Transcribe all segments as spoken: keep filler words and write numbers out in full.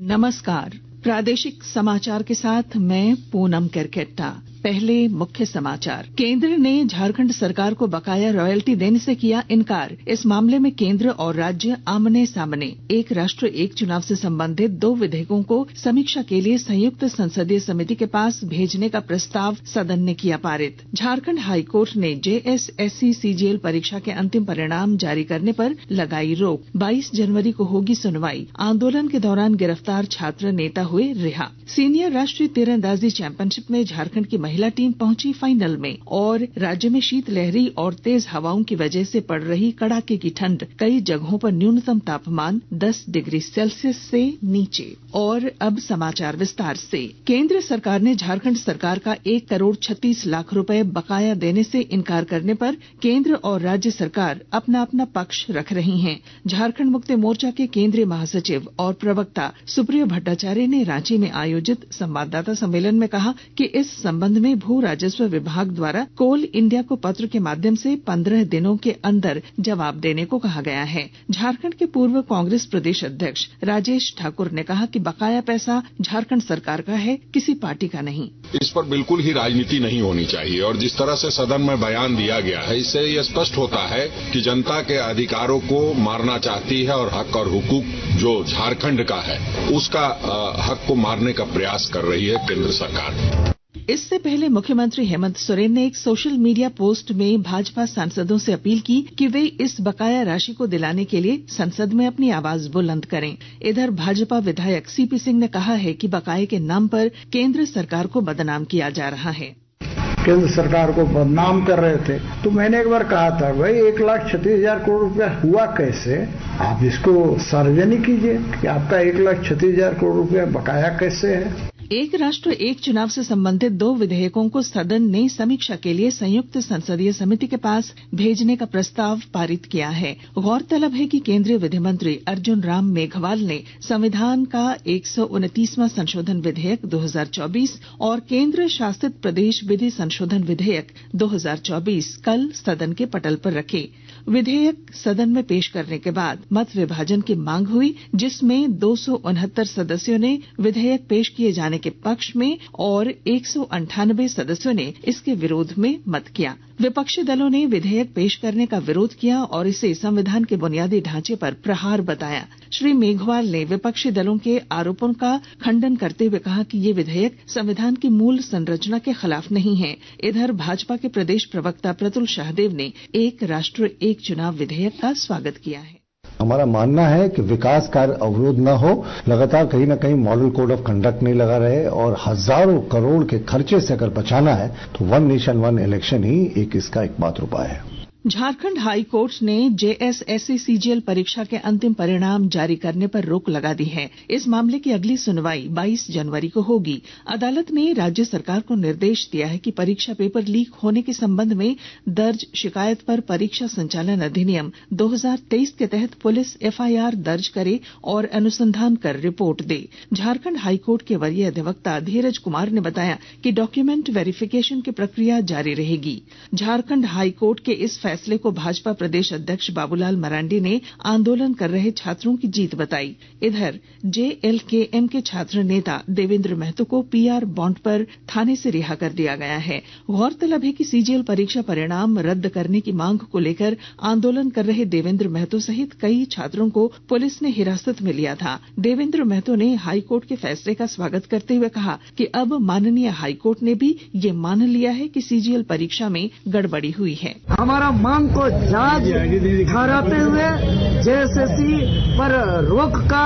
नमस्कार। प्रादेशिक समाचार के साथ मैं पूनम केरकेट्टा। पहले मुख्य समाचार। केंद्र ने झारखंड सरकार को बकाया रॉयल्टी देने से किया इनकार। इस मामले में केंद्र और राज्य आमने सामने। एक राष्ट्र एक चुनाव से संबंधित दो विधेयकों को समीक्षा के लिए संयुक्त संसदीय समिति के पास भेजने का प्रस्ताव सदन ने किया पारित। झारखंड हाईकोर्ट ने जेएसएससी सीजीएल परीक्षा के अंतिम परिणाम जारी करने पर लगाई रोक। बाईस जनवरी को होगी सुनवाई। आंदोलन के दौरान गिरफ्तार छात्र नेता हुए रिहा। सीनियर राष्ट्रीय तीरंदाजी चैंपियनशिप में झारखंड की महिला टीम पहुंची फाइनल में। और राज्य में शीतलहरी और तेज हवाओं की वजह से पड़ रही कड़ाके की ठंड। कई जगहों पर न्यूनतम तापमान दस डिग्री सेल्सियस से नीचे। और अब समाचार विस्तार से। केंद्र सरकार ने झारखंड सरकार का एक करोड़ छत्तीस लाख रुपए बकाया देने से इनकार करने पर केंद्र और राज्य सरकार अपना अपना पक्ष रख रही हैं। झारखंड मुक्ति मोर्चा के केंद्रीय महासचिव और प्रवक्ता सुप्रियो भट्टाचार्य ने रांची में आयोजित संवाददाता सम्मेलन में कहा कि इस संबंध में भू राजस्व विभाग द्वारा कोल इंडिया को पत्र के माध्यम से पंद्रह दिनों के अंदर जवाब देने को कहा गया है। झारखंड के पूर्व कांग्रेस प्रदेश अध्यक्ष राजेश ठाकुर ने कहा कि बकाया पैसा झारखंड सरकार का है, किसी पार्टी का नहीं। इस पर बिल्कुल ही राजनीति नहीं होनी चाहिए और जिस तरह से सदन में बयान दिया गया है, इससे यह स्पष्ट होता है कि जनता के अधिकारों को मारना चाहती है और हक और हुकूक जो झारखंड का है उसका हक को मारने का प्रयास कर रही है केंद्र सरकार। इससे पहले मुख्यमंत्री हेमंत सोरेन ने एक सोशल मीडिया पोस्ट में भाजपा सांसदों से अपील की कि वे इस बकाया राशि को दिलाने के लिए संसद में अपनी आवाज बुलंद करें। इधर भाजपा विधायक सीपी सिंह ने कहा है कि बकाये के नाम पर केंद्र सरकार को बदनाम किया जा रहा है। केंद्र सरकार को बदनाम कर रहे थे तो मैंने एक बार कहा था, भाई एक लाख छत्तीस हजार करोड़ रुपया हुआ कैसे? आप इसको सार्वजनिक कीजिए कि आपका एक लाख छत्तीस हजार करोड़ रुपया बकाया कैसे है। एक राष्ट्र एक चुनाव से संबंधित दो विधेयकों को सदन ने समीक्षा के लिए संयुक्त संसदीय समिति के पास भेजने का प्रस्ताव पारित किया है। गौरतलब है कि केंद्रीय विधि मंत्री अर्जुन राम मेघवाल ने संविधान का एक सौ उनतीसवां संशोधन विधेयक दो हजार चौबीस और केंद्र शासित प्रदेश विधि संशोधन विधेयक दो हजार चौबीस कल सदन के पटल पर रखे। विधेयक सदन में पेश करने के बाद मत विभाजन की मांग हुई, जिसमें दो सौ उनहत्तर सदस्यों ने विधेयक पेश किए जाने के पक्ष में और एक सौ अंठानबे सदस्यों ने इसके विरोध में मत किया। विपक्षी दलों ने विधेयक पेश करने का विरोध किया और इसे संविधान के बुनियादी ढांचे पर प्रहार बताया। श्री मेघवाल ने विपक्षी दलों के आरोपों का खंडन करते हुए कहा कि ये विधेयक संविधान की मूल संरचना के खिलाफ नहीं है। इधर भाजपा के प्रदेश प्रवक्ता प्रतुल शाहदेव ने एक राष्ट्र एक चुनाव विधेयक का स्वागत किया है। हमारा मानना है कि विकास कार्य अवरोध न हो, लगातार कहीं न कहीं मॉडल कोड ऑफ कंडक्ट नहीं लगा रहे और हजारों करोड़ के खर्चे से अगर बचाना है तो वन नेशन वन इलेक्शन ही एक इसका एकमात्र उपाय है। झारखंड हाई कोर्ट ने जेएसएससी सीजीएल परीक्षा के अंतिम परिणाम जारी करने पर रोक लगा दी है। इस मामले की अगली सुनवाई बाईस जनवरी को होगी। अदालत ने राज्य सरकार को निर्देश दिया है कि परीक्षा पेपर लीक होने के संबंध में दर्ज शिकायत पर परीक्षा संचालन अधिनियम दो हजार तेईस के तहत पुलिस एफआईआर दर्ज करे और अनुसंधान कर रिपोर्ट दे। झारखंड हाई कोर्ट के वरीय अधिवक्ता धीरज कुमार ने बताया कि डॉक्यूमेंट वेरिफिकेशन की प्रक्रिया जारी रहेगी। झारखंड हाई कोर्ट के इस फैसले को भाजपा प्रदेश अध्यक्ष बाबूलाल मरांडी ने आंदोलन कर रहे छात्रों की जीत बताई। इधर जेएलकेएम के छात्र नेता देवेंद्र महतो को पीआर बॉन्ड पर थाने से रिहा कर दिया गया है। गौरतलब है कि सीजीएल परीक्षा परिणाम रद्द करने की मांग को लेकर आंदोलन कर रहे देवेंद्र महतो सहित कई छात्रों को पुलिस ने हिरासत में लिया था। देवेंद्र महतो ने हाईकोर्ट के फैसले का स्वागत करते हुए कहा कि अब माननीय हाईकोर्ट ने भी ये मान लिया है कि सीजीएल परीक्षा में गड़बड़ी हुई है। हमारा मांग को जांच ठहराते हुए जेएसएससी पर रोक का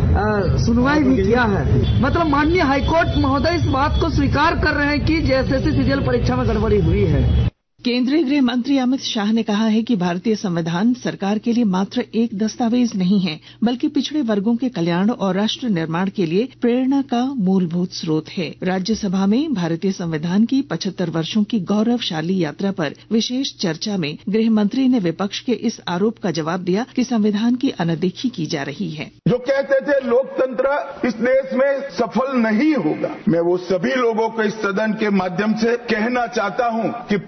आ, सुनवाई भी किया है। मतलब माननीय हाईकोर्ट महोदय इस बात को स्वीकार कर रहे हैं कि जेएसएससी सीजीएल परीक्षा में गड़बड़ी हुई है। केंद्रीय गृह मंत्री अमित शाह ने कहा है कि भारतीय संविधान सरकार के लिए मात्र एक दस्तावेज नहीं है, बल्कि पिछड़े वर्गों के कल्याण और राष्ट्र निर्माण के लिए प्रेरणा का मूलभूत स्रोत है। राज्यसभा में भारतीय संविधान की पचहत्तर वर्षों की गौरवशाली यात्रा पर विशेष चर्चा में गृह मंत्री ने विपक्ष के इस आरोप का जवाब दिया कि संविधान की अनदेखी की जा रही है। जो कहते थे लोकतंत्र इस देश में सफल नहीं होगा, मैं वो सभी लोगों को इस सदन के माध्यम से कहना चाहता हूं कि पचहत्तर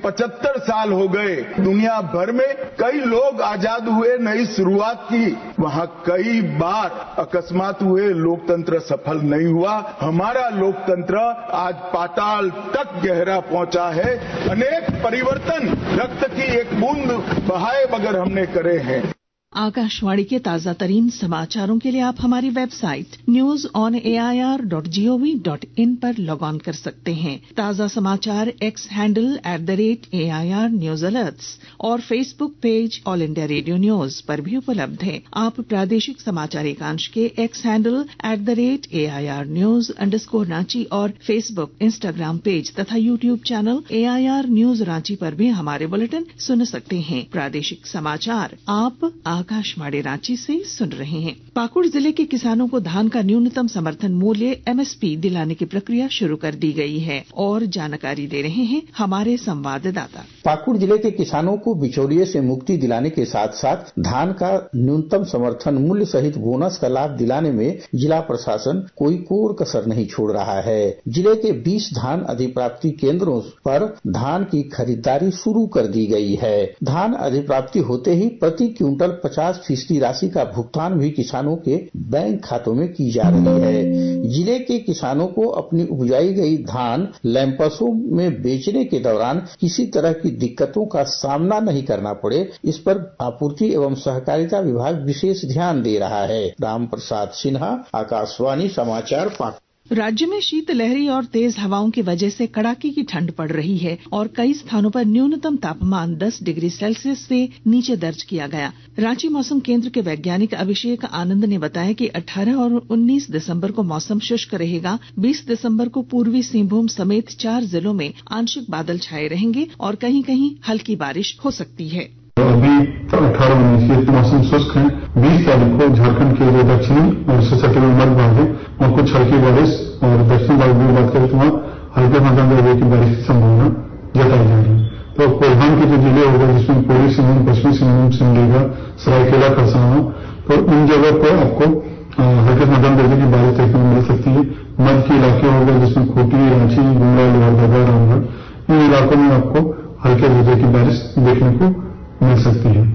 सत्तर साल हो गए। दुनिया भर में कई लोग आजाद हुए, नई शुरुआत की, वहां कई बार अकस्मात हुए, लोकतंत्र सफल नहीं हुआ। हमारा लोकतंत्र आज पाताल तक गहरा पहुंचा है। अनेक परिवर्तन रक्त की एक बूंद बहाए बगैर हमने करे हैं। आकाशवाणी के ताजा तरीन समाचारों के लिए आप हमारी website news on A I R dot G O V dot in पर लॉग ऑन कर सकते हैं। ताजा समाचार X handle at the rate A I R news alerts और Facebook page All India Radio news पर भी उपलब्ध है। आप प्रादेशिक समाचार एकांश के X handle at the rate A I R news underscore Ranchi और फेसबुक इंस्टाग्राम पेज तथा YouTube channel A I R news Ranchi पर भी हमारे बुलेटिन सुन सकते हैं। प्रादेशिक समाचार आप आकाशवाणी रांची से सुन रहे हैं। पाकुड़ जिले के किसानों को धान का न्यूनतम समर्थन मूल्य एम एस पी दिलाने की प्रक्रिया शुरू कर दी गई है और जानकारी दे रहे हैं हमारे संवाददाता। पाकुड़ जिले के किसानों को बिचौलिए से मुक्ति दिलाने के साथ साथ धान का न्यूनतम समर्थन मूल्य सहित बोनस का लाभ दिलाने में जिला प्रशासन कोई कोर कसर नहीं छोड़ रहा है। जिले के बीस धान अधिप्राप्ति केंद्रों पर धान की खरीदारी शुरू कर दी गई है। धान अधिप्राप्ति होते ही प्रति क्विंटल पचास फीसदी राशि का भुगतान भी किसानों के बैंक खातों में की जा रही है। जिले के किसानों को अपनी उपजाई गई धान लैंपसों में बेचने के दौरान किसी तरह की दिक्कतों का सामना नहीं करना पड़े, इस पर आपूर्ति एवं सहकारिता विभाग विशेष ध्यान दे रहा है। राम प्रसाद सिन्हा, आकाशवाणी समाचार, पाकुड़। राज्य में शीतलहरी और तेज हवाओं की वजह से कड़ाके की ठंड पड़ रही है और कई स्थानों पर न्यूनतम तापमान दस डिग्री सेल्सियस से नीचे दर्ज किया गया। रांची मौसम केंद्र के वैज्ञानिक अभिषेक आनंद ने बताया कि अठारह और उन्नीस दिसंबर को मौसम शुष्क रहेगा। बीस दिसंबर को पूर्वी सिंहभूम समेत चार जिलों में आंशिक बादल छाये रहेंगे और कहीं कहीं हल्की बारिश हो सकती है। अभी अठारह उन्नीस ये मौसम शुष्क है। बीस तारीख को झारखंड के जो दक्षिणी और सतही मध्य भाग है वहाँ कुछ हल्की बारिश और दक्षिण भाग में बात करें तो वहाँ हल्के मध्यम दर्जे की बारिश की संभावना जताई जा रही है। तो कोल्हान के जो जिले होगा जिसमें पूर्वी सिंहभूम, पश्चिमी सिंहभूम, सिमडेगा, सरायकेला, खरसावां, तो इन जगह पर आपको हल्के मध्यम दर्जे की बारिश देखने को मिल सकती है। मध्य के इलाके होगा जिसमें खूंटी, रांची, गुमला, लोहरदगा, रामगढ़, इन इलाकों में आपको हल्के दर्जे की बारिश देखने को मिल सकती है।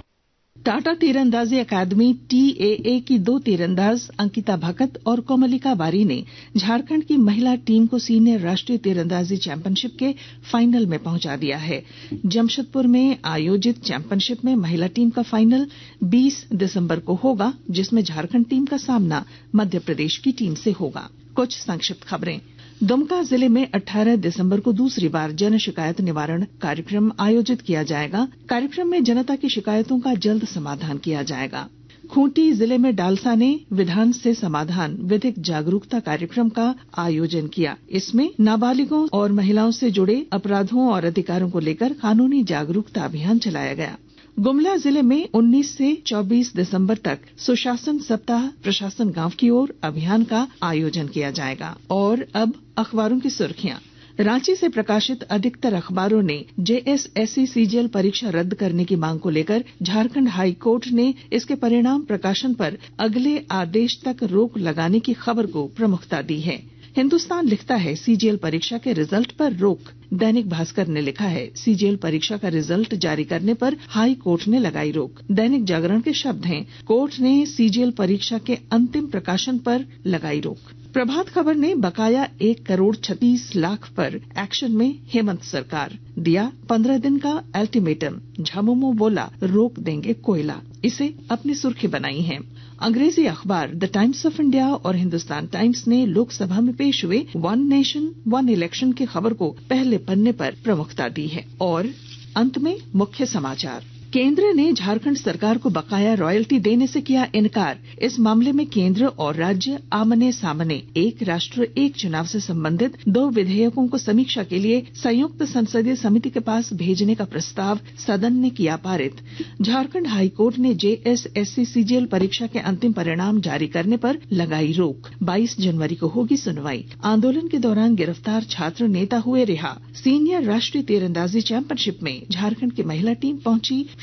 टाटा तीरंदाजी अकादमी टी ए ए की दो तीरंदाज अंकिता भगत और कोमलिका बारी ने झारखंड की महिला टीम को सीनियर राष्ट्रीय तीरंदाजी चैंपियनशिप के फाइनल में पहुंचा दिया है। जमशेदपुर में आयोजित चैंपियनशिप में महिला टीम का फाइनल बीस दिसंबर को होगा, जिसमें झारखंड टीम का सामना मध्य प्रदेश की टीम से होगा। कुछ संक्षिप्त खबरें। दुमका जिले में अठारह दिसंबर को दूसरी बार जन शिकायत निवारण कार्यक्रम आयोजित किया जाएगा। कार्यक्रम में जनता की शिकायतों का जल्द समाधान किया जाएगा। खूंटी जिले में डालसा ने विधान से समाधान विधिक जागरूकता कार्यक्रम का आयोजन किया। इसमें नाबालिगों और महिलाओं से जुड़े अपराधों और अधिकारों को लेकर कानूनी जागरूकता अभियान चलाया गया। गुमला जिले में उन्नीस से चौबीस दिसंबर तक सुशासन सप्ताह प्रशासन गांव की ओर अभियान का आयोजन किया जाएगा। और अब अखबारों की सुर्खियां। रांची से प्रकाशित अधिकतर अखबारों ने जेएसएससी सीजीएल परीक्षा रद्द करने की मांग को लेकर झारखंड हाई कोर्ट ने इसके परिणाम प्रकाशन पर अगले आदेश तक रोक लगाने की खबर को प्रमुखता दी है। हिंदुस्तान लिखता है सीजीएल परीक्षा के रिजल्ट पर रोक। दैनिक भास्कर ने लिखा है सीजीएल परीक्षा का रिजल्ट जारी करने पर हाई कोर्ट ने लगाई रोक। दैनिक जागरण के शब्द हैं, कोर्ट ने सीजीएल परीक्षा के अंतिम प्रकाशन पर लगाई रोक। प्रभात खबर ने बकाया एक करोड़ छत्तीस लाख पर एक्शन में हेमंत सरकार, दिया पंद्रह दिन का अल्टीमेटम, झामुमो बोला रोक देंगे कोयला, इसे अपनी सुर्खी बनाई है। अंग्रेजी अखबार द टाइम्स ऑफ इंडिया और हिंदुस्तान टाइम्स ने लोकसभा में पेश हुए वन नेशन वन इलेक्शन की खबर को पहले पन्ने पर प्रमुखता दी है। और अंत में मुख्य समाचार। केंद्र ने झारखंड सरकार को बकाया रॉयल्टी देने से किया इनकार। इस मामले में केंद्र और राज्य आमने सामने। एक राष्ट्र एक चुनाव से संबंधित दो विधेयकों को समीक्षा के लिए संयुक्त संसदीय समिति के पास भेजने का प्रस्ताव सदन ने किया पारित। झारखंड हाईकोर्ट ने जेएसएससी सीजीएल परीक्षा के अंतिम परिणाम जारी करने पर लगाई रोक। बाईस जनवरी को होगी सुनवाई। आंदोलन के दौरान गिरफ्तार छात्र नेता हुए रिहा। सीनियर राष्ट्रीय तीरंदाजी चैंपियनशिप में झारखंड की महिला टीम पहुंची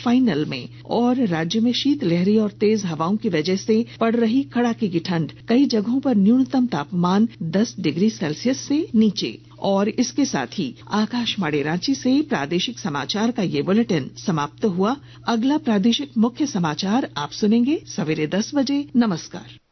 फाइनल में। और राज्य में शीतलहरी और तेज हवाओं की वजह से पड़ रही कड़ाके की ठंड, कई जगहों पर न्यूनतम तापमान दस डिग्री सेल्सियस से नीचे। और इसके साथ ही आकाशवाणी रांची से प्रादेशिक समाचार का ये बुलेटिन समाप्त हुआ। अगला प्रादेशिक मुख्य समाचार आप सुनेंगे सवेरे दस बजे। नमस्कार।